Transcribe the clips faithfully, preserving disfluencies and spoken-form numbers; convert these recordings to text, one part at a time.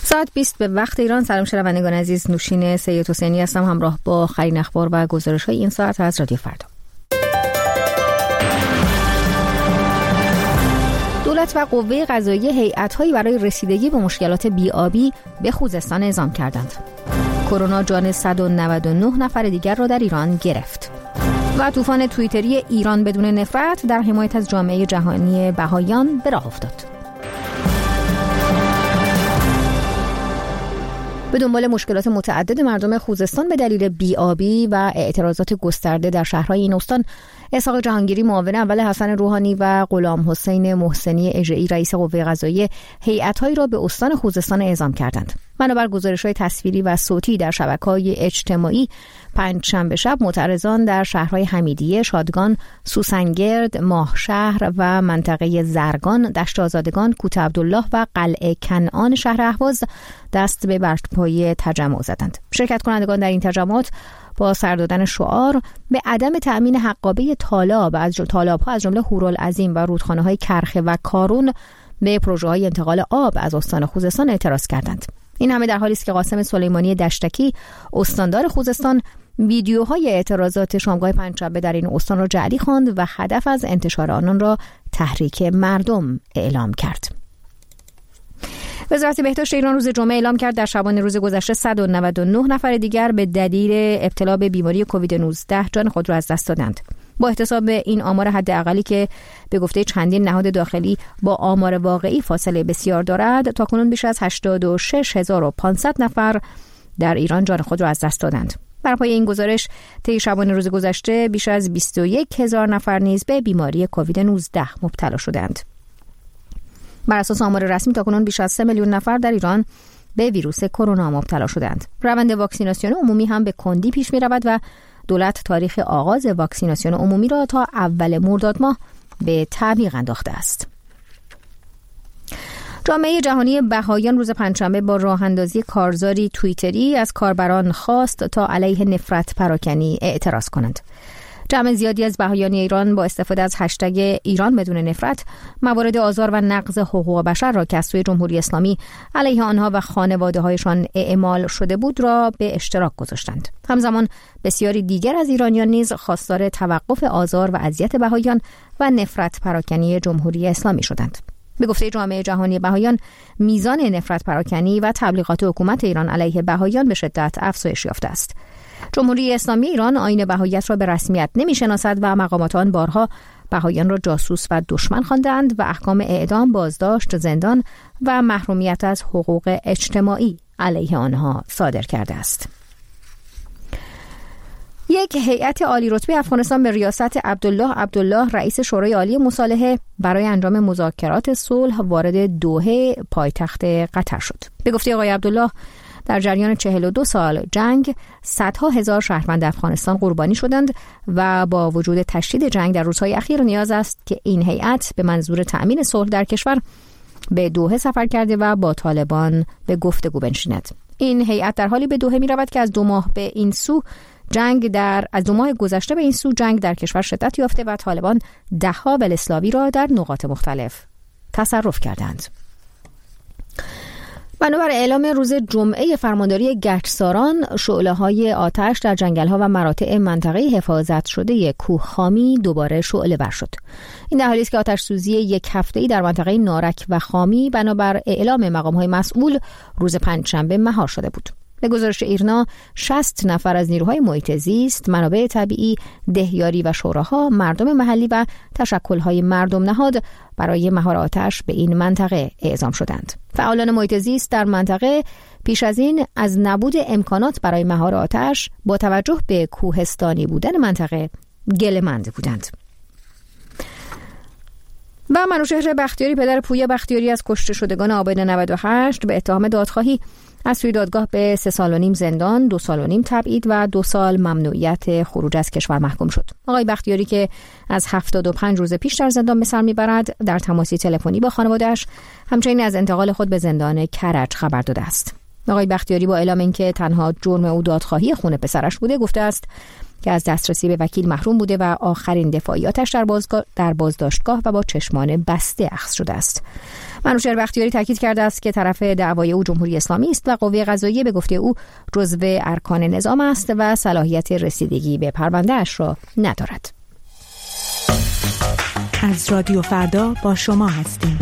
ساعت بیست به وقت ایران. سلام شنوندگان عزیز، نوشین سید حسینی هستم همراه با آخرین اخبار و گزارش‌های این ساعت از رادیو فردا. دولت و قوه قضاییه هیئت‌هایی برای رسیدگی به مشکلات بی‌آبی به خوزستان اعزام کردند. کرونا جان صد و نود و نه نفر دیگر را در ایران گرفت. و طوفان توییتری ایران بدون نفرت در حمایت از جامعه جهانی بهائیان به راه افتاد. به دنبال مشکلات متعدد مردم خوزستان به دلیل بی‌آبی و اعتراضات گسترده در شهرهای این استان، اسحاق جهانگیری معاون اول حسن روحانی و غلام حسین محسنی اژه‌ای رئیس قوه قضاییه هیئت‌هایی را به استان خوزستان اعزام کردند. بنابر گزارش‌های تصویری و صوتی در شبکه‌های اجتماعی، پنجشنبه شب معترضان در شهرهای حمیدیه، شادگان، سوسنگرد، ماهشهر و منطقه زرگان، دشت آزادگان، کوت عبدالله و قلعه کنعان شهر اهواز دست به برپایی تجمع زدند. شرکت کنندگان در این تجمعات با سر دادن شعار به عدم تأمین حقابه طالاب از طالاب‌ها از جمله هورالعظیم و رودخانه‌های کرخه و کارون به پروژه‌های انتقال آب از استان خوزستان اعتراض کردند. این همه در حالی است که قاسم سلیمانی دشتکی، استاندار خوزستان، ویدیوهای اعتراضات شامگاه پنجشنبه در این استان را جعلی خواند و هدف از انتشار آنان را تحریک مردم اعلام کرد. وزارت بهداشت ایران روز جمعه اعلام کرد در شبانه روز گذشته صد و نود و نه نفر دیگر به دلیل ابتلا به بیماری کووید نوزده جان خود را از دست دادند. با احتساب این آمار حداقلی که به گفته چندین نهاد داخلی با آمار واقعی فاصله بسیار دارد، تاکنون بیش از هشتاد و شش هزار و پانصد نفر در ایران جان خود را از دست دادند. بر پایه این گزارش طی شبانه روز گذشته بیش از بیست و یک هزار نفر نیز به بیماری کووید نوزده مبتلا شدند. بر اساس آمار رسمی تاکنون بیش از سه میلیون نفر در ایران به ویروس کرونا مبتلا شدند. روند واکسیناسیون عمومی هم به کندی پیش می رود و دولت تاریخ آغاز واکسیناسیون عمومی را تا اول مرداد ماه به تعویق انداخته است. جامعه جهانی بهائیان روز پنجشنبه با راه اندازی کارزاری توییتری از کاربران خواست تا علیه نفرت پراکنی اعتراض کنند. جمع زیادی از بهائیان ایران با استفاده از هشتگ ایران بدون نفرت موارد آزار و نقض حقوق بشر را که از سوی جمهوری اسلامی علیه آنها و خانواده‌هایشان اعمال شده بود را به اشتراک گذاشتند. همزمان بسیاری دیگر از ایرانیان نیز خواستار توقف آزار و اذیت بهائیان و نفرت پراکنی جمهوری اسلامی شدند. به گفته جامعه جهانی بهائیان، میزان نفرت پراکنی و تبلیغات حکومت ایران علیه بهائیان به شدت افزایش یافته است. جمهوری اسلامی ایران آیین بهائیت را به رسمیت نمی‌شناسد و مقامات آن بارها بهائیان را جاسوس و دشمن خواندند و احکام اعدام، بازداشت، زندان و محرومیت از حقوق اجتماعی علیه آنها صادر کرده است. یک هیئت عالی رتبه افغانستان به ریاست عبدالله عبدالله رئیس شورای عالی مصالحه برای انجام مذاکرات صلح وارد دوحه پایتخت قطر شد. به گفته آقای عبدالله، در جریان چهل و دو سال جنگ صدها هزار شهروند افغانستان قربانی شدند و با وجود تشدید جنگ در روزهای اخیر نیاز است که این هیئت به منظور تأمین صلح در کشور به دوحه سفر کرده و با طالبان به گفتگو بنشیند. این هیئت در حالی به دوحه می رود که از دو ماه به این سو جنگ در از دو ماه گذشته به این سو جنگ در کشور شدت یافته و طالبان دهها ولسلاوی را در نقاط مختلف تصرف کردند. بنابر اعلام روز جمعه فرمانداری گچساران، شعله‌های آتش در جنگل‌ها و مراتع منطقه حفاظت شده کوه خامی دوباره شعله ور شد. این در حالی است که آتش سوزی یک هفته‌ای در منطقه نارک و خامی بنابر اعلام مقام‌های مسئول روز پنجشنبه مهار شده بود. به گزارش ایرنا، شصت نفر از نیروهای محیط زیست، منابع طبیعی، دهیاری و شوراها، مردم محلی و تشکل‌های مردم نهاد برای مهار آتش به این منطقه اعزام شدند. فعالان محیط زیست در منطقه پیش از این از نبود امکانات برای مهار آتش با توجه به کوهستانی بودن منطقه گله‌مند بودند. و منوچهر بختیاری، پدر پویا بختیاری از کشته شدگان آبان نود و هشت، به اتهام دادخواهی از سوی دادگاه به سه سال و نیم زندان، دو سال و نیم تبعید و دو سال ممنوعیت خروج از کشور محکوم شد. آقای بختیاری که از هفتاد و پنج روز پیش در زندان به سر میبرد، در تماسی تلفنی با خانواده‌اش همچنین از انتقال خود به زندان کرج خبر داده است. آقای بختیاری با اعلام اینکه تنها جرم او دادخواهی خون پسرش بوده، گفته است که از دسترسی به وکیل محروم بوده و آخرین دفاعیاتش در بازگاه در بازداشتگاه و با چشمان بسته اخذ شده است. منوچهر بختیاری تاکید کرده است که طرف دعوای او جمهوری اسلامی است و قوه قضاییه به گفته او جزو ارکان نظام است و صلاحیت رسیدگی به پرونده‌اش را ندارد. از رادیو فردا با شما هستیم.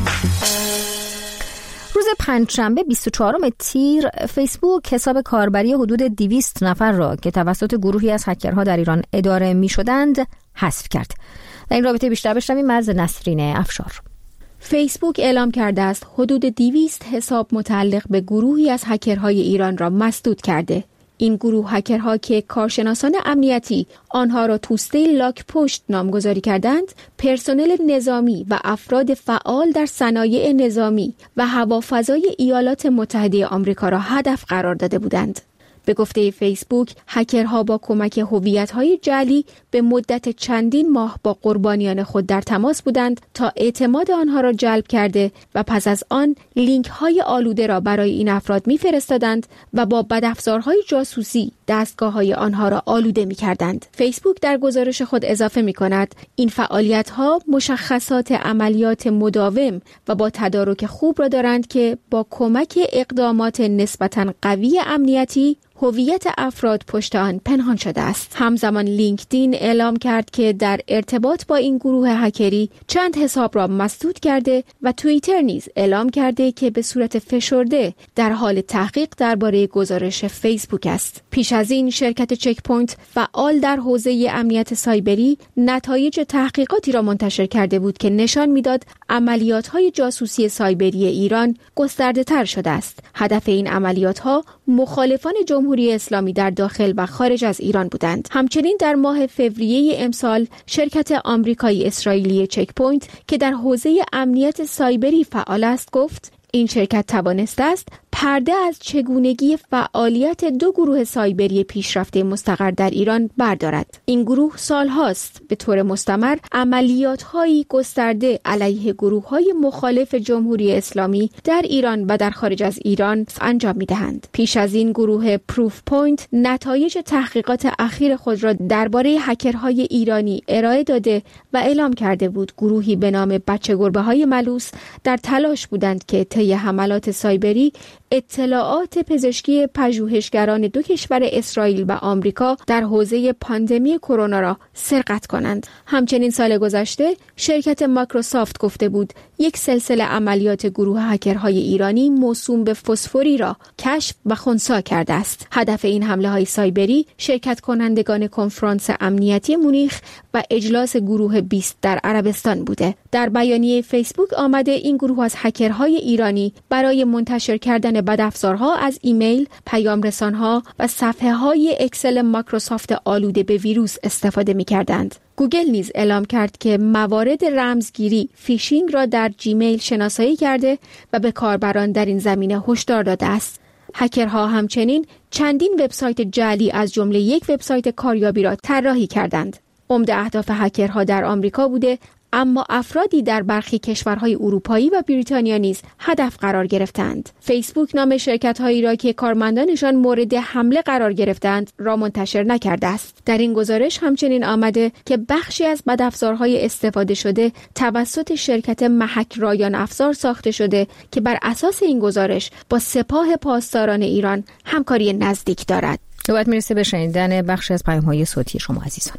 روز پنجشنبه بیست و چهارم تیر فیسبوک حساب کاربری حدود دویست نفر را که توسط گروهی از هکرها در ایران اداره می شدند حذف کرد. در این رابطه بیشتر بشنویم از نسرین افشار. فیسبوک اعلام کرده است حدود دویست حساب متعلق به گروهی از هکرهای ایران را مسدود کرده. این گروه هکرها که کارشناسان امنیتی آنها را توسطه لاک پشت نامگذاری کردند، پرسنل نظامی و افراد فعال در صنایع نظامی و هوافضای ایالات متحده آمریکا را هدف قرار داده بودند. به گفته فیسبوک، هکرها با کمک هویت‌های جعلی به مدت چندین ماه با قربانیان خود در تماس بودند تا اعتماد آنها را جلب کرده و پس از آن لینک‌های آلوده را برای این افراد می‌فرستادند و با بدافزارهای جاسوسی دستگاه‌های آنها را آلوده می‌کردند. فیسبوک در گزارش خود اضافه می‌کند این فعالیت‌ها مشخصات عملیات مداوم و با تدارک خوب را دارند که با کمک اقدامات نسبتاً قوی امنیتی هویت افراد پشت آن پنهان شده است. همزمان لینکدین اعلام کرد که در ارتباط با این گروه هکری چند حساب را مسدود کرده و توییتر نیز اعلام کرده که به صورت فشرده در حال تحقیق درباره گزارش فیسبوک است. پیش از این شرکت چک پوینت فعال در حوزه امنیت سایبری نتایج تحقیقاتی را منتشر کرده بود که نشان میداد عملیات‌های جاسوسی سایبری ایران گسترده‌تر شده است. هدف این عملیات‌ها مخالفان جمهوری اسلامی در داخل و خارج از ایران بودند. همچنین در ماه فوریه امسال شرکت آمریکایی اسرائیلی چک پوینت که در حوزه امنیت سایبری فعال است گفت این شرکت توانسته است پرده از چگونگی فعالیت دو گروه سایبری پیشرفته مستقر در ایران بردارد. این گروه سالهاست به طور مستمر عملیات‌هایی گسترده علیه گروه‌های مخالف جمهوری اسلامی در ایران و در خارج از ایران انجام می‌دهند. پیش از این گروه پروف پوینت نتایج تحقیقات اخیر خود را درباره هکرهای ایرانی ارائه داده و اعلام کرده بود گروهی به نام بچه گربه‌های ملوس در تلاش بودند که طی حملات سایبری اطلاعات پزشکی پژوهشگران دو کشور اسرائیل و آمریکا در حوزه پاندمی کرونا را سرقت کنند. همچنین سال گذشته شرکت مایکروسافت گفته بود یک سلسله عملیات گروه هکرهای ایرانی موسوم به فسفوری را کشف و خنثی کرده است. هدف این حمله‌های سایبری شرکت کنندگان کنفرانس امنیتی مونیخ و اجلاس گروه بیست در عربستان بوده. در بیانیه فیسبوک آمده این گروه از هکرهای ایرانی برای منتشر کردن بدافزارها از ایمیل، پیام رسانها و صفحه‌های اکسل مایکروسافت آلوده به ویروس استفاده می‌کردند. گوگل نیز اعلام کرد که موارد رمزگیری فیشینگ را در جیمیل شناسایی کرده و به کاربران در این زمینه هشدار داده است. هکرها همچنین چندین وبسایت جعلی از جمله یک وبسایت کاریابی را طراحی کردند. عمده اهداف هکرها در آمریکا بوده، اما افرادی در برخی کشورهای اروپایی و بریتانیا نیز هدف قرار گرفتند. فیسبوک نام شرکت‌هایی را که کارمندانشان مورد حمله قرار گرفتند را منتشر نکرده است. در این گزارش همچنین آمده که بخشی از بدافزارهای استفاده شده توسط شرکت محک رایان افزار ساخته شده که بر اساس این گزارش با سپاه پاسداران ایران همکاری نزدیک دارد. نوبت میرسه به شنیدن بخشی از پیام‌های صوتی شما عزیزان.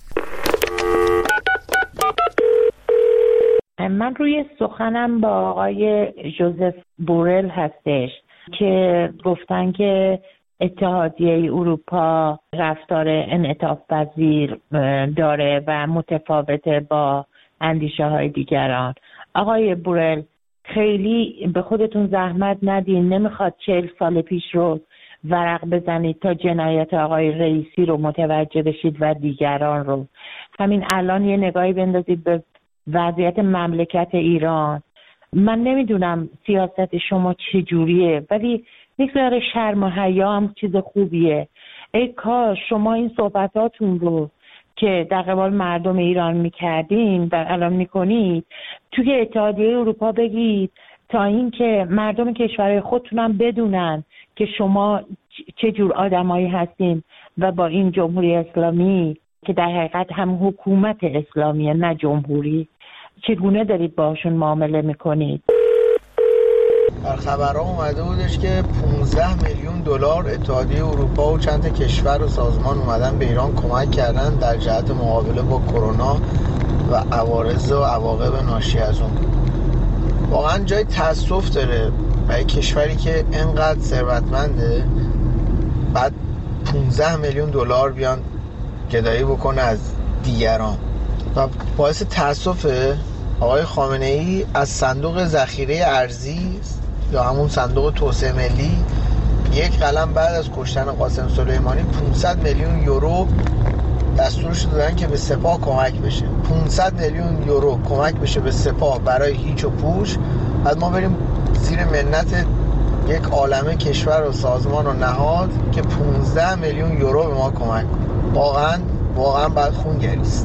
من روی سخنم با آقای جوزف بورل هستش که گفتن که اتحادیه اروپا رفتار انعطاف پذیر داره و متفاوته با اندیشه های دیگران. آقای بورل خیلی به خودتون زحمت ندین، نمیخواد چهل سال پیش رو ورق بزنید تا جنایت آقای رئیسی رو متوجه بشید و دیگران رو. همین الان یه نگاهی بندازید به وضعیت مملکت ایران. من نمیدونم سیاست شما چجوریه، ولی میگذاره شرم و حیا هم چیز خوبیه. ای کاش شما این صحبتاتون رو که در قبال مردم ایران میکردین در الان میکنید توی اتحادیه اروپا بگید، تا اینکه مردم کشورهای خودتون هم بدونن که شما چجور آدمایی هستین و با این جمهوری اسلامی که در حقیقت هم حکومت اسلامیه نه جمهوری، چگونه دارید باشون معامله میکنید. در خبرها اومده بودش که پانزده میلیون دلار اتحادیه اروپا و چند تا کشور و سازمان اومدن به ایران کمک کردن در جهت مقابله با کرونا و عوارض و عواقب ناشی از اون. واقعا جای تأسف داره برای کشوری که انقدر ثروتمنده بعد پانزده میلیون دلار بیان گدایی بکنه از دیگران. و باعث تأسفه آقای خامنه ای از صندوق ذخیره ارزی یا همون صندوق توسعه ملی یک قلم بعد از کشتن قاسم سلیمانی پانصد میلیون یورو دستورش دادن که به سپاه کمک بشه. پانصد میلیون یورو کمک بشه به سپاه برای هیچ و پوچ، بعد ما بریم زیر منت یک عالمه کشور و سازمان و نهاد که پانزده میلیون یورو به ما کمک کنه. واقعا واقعا باید خون گریست.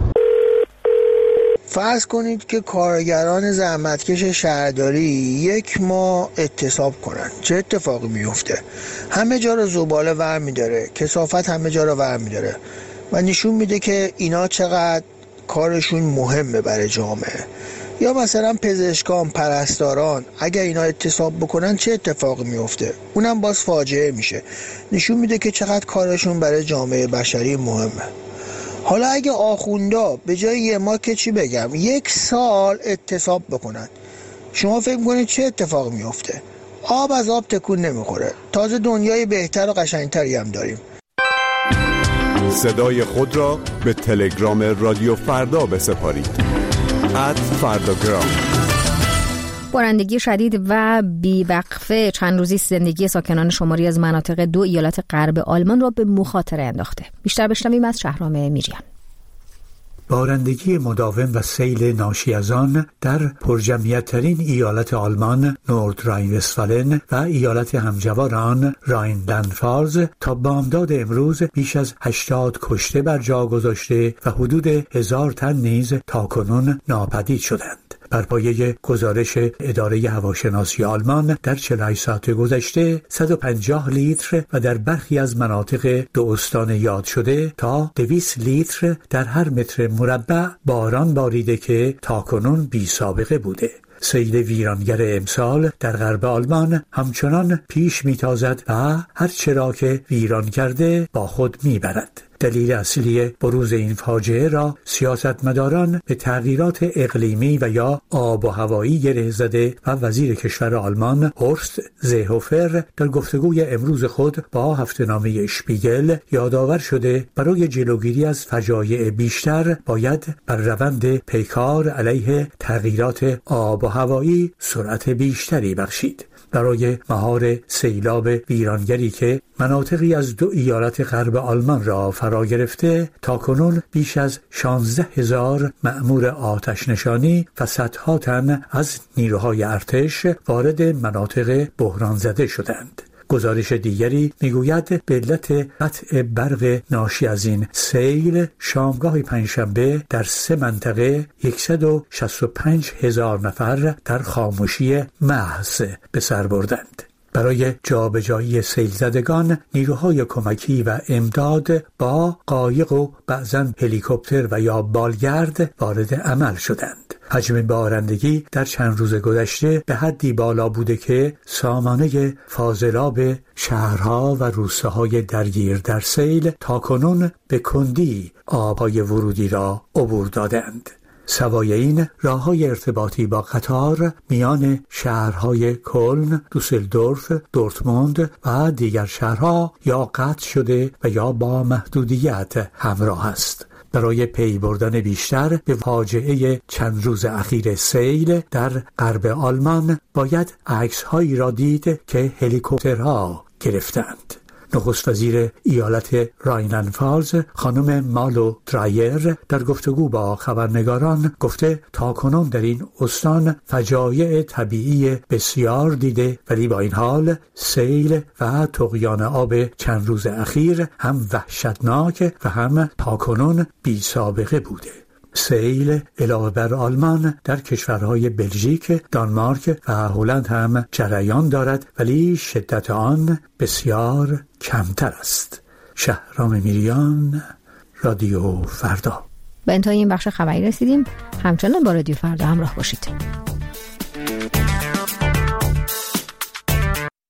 فرض کنید که کارگران زحمتکش شهرداری یک ماه اعتصاب کنن، چه اتفاقی میفته؟ همه جا رو زباله ور میداره، کثافت همه جا رو ور میداره و نشون میده که اینا چقدر کارشون مهمه برای جامعه. یا مثلا پزشکان، پرستاران، اگر اینا اعتصاب بکنن چه اتفاقی میفته؟ اونم باز فاجعه میشه. نشون میده که چقدر کارشون برای جامعه بشری مهمه. حالا اگه آخوندا به جای یه ماه که چی بگم یک سال اعتصاب بکنن، شما فکر میکنید چه اتفاق میفته؟ آب از آب تکون نمیخوره. تازه دنیای بهتر و قشنگتری هم داریم. صدای خود را به تلگرام رادیو فردا بسپارید. ات فرداگرام. بارندگی شدید و بیوقفه چند روزی زندگی ساکنان شماری از مناطق دو ایالت غرب آلمان را به مخاطره انداخته. بیشتر بشنویم از شهرام میریان. بارندگی مداوم و سیل ناشی از آن در پرجمعیت‌ترین ایالت آلمان نوردراین وستفالن و ایالت همجوار آن راینلند-فالز تا بامداد امروز بیش از هشتاد کشته بر جا گذاشته و حدود هزار تن نیز تاکنون ناپدید شدند. بر پایه گزارش اداره هواشناسی آلمان در چهل و هشت ساعت گذشته صد و پنجاه لیتر و در برخی از مناطق دو استان یاد شده تا دویست لیتر در هر متر مربع باران باریده که تاکنون بی سابقه بوده. سیل ویرانگر امسال در غرب آلمان همچنان پیش میتازد و هر چرا که ویران کرده با خود میبرد. دلیل اصلی بروز این فاجعه را سیاستمداران به تغییرات اقلیمی و یا آب و هوایی گره زده و وزیر کشور آلمان هورست زهوفر در گفتگوی امروز خود با هفته‌نامه اشپیگل یادآور شده برای جلوگیری از فجایع بیشتر باید بر روند پیکار علیه تغییرات آب و هوایی سرعت بیشتری بخشید. برای مهار سیلاب ویرانگری که مناطقی از دو ایالت غرب آلمان را فرا گرفته، تاکنون بیش از شانزده هزار مأمور آتش نشانی و صدها تن از نیروهای ارتش وارد مناطق بحران زده شدند. گزارش دیگری میگوید به علت قطع برق ناشی از این سیل شامگاه پنجشنبه در سه منطقه صد و شصت و پنج هزار نفر در خاموشی محض به سر بردند. برای جابجایی سیل زدگان نیروهای کمکی و امداد با قایق و بعضاً هلیکوپتر و یا بالگرد وارد عمل شدند. حجم بارندگی در چند روز گذشته به حدی بالا بوده که سامانه فاضلاب شهرها و روستاهای درگیر در سیل تاکنون به کندی آبهای ورودی را عبور دادند. سوای این راه‌های ارتباطی با قطار میان شهرهای کلن، دوسلدورف، دورتموند و دیگر شهرها یا قطع شده و یا با محدودیت همراه است. برای پی بردن بیشتر به فاجعه چند روز اخیر سیل در غرب آلمان باید عکس‌هایی را دید که هلیکوپترها گرفتند. نخست وزیر ایالت راینلند-فالز خانم مالو درایر در گفتگو با خبرنگاران گفته تاکنون در این استان فجایع طبیعی بسیار دیده، ولی با این حال سیل و طغیان آب چند روز اخیر هم وحشتناک و هم تاکنون بی سابقه بوده. سیل علاوه بر آلمان در کشورهای بلژیک، دانمارک و هلند هم جریان دارد، ولی شدت آن بسیار کمتر است. شهرام میریان، رادیو فردا. به انتهای این بخش خبری رسیدیم. همچنان با رادیو فردا همراه باشید.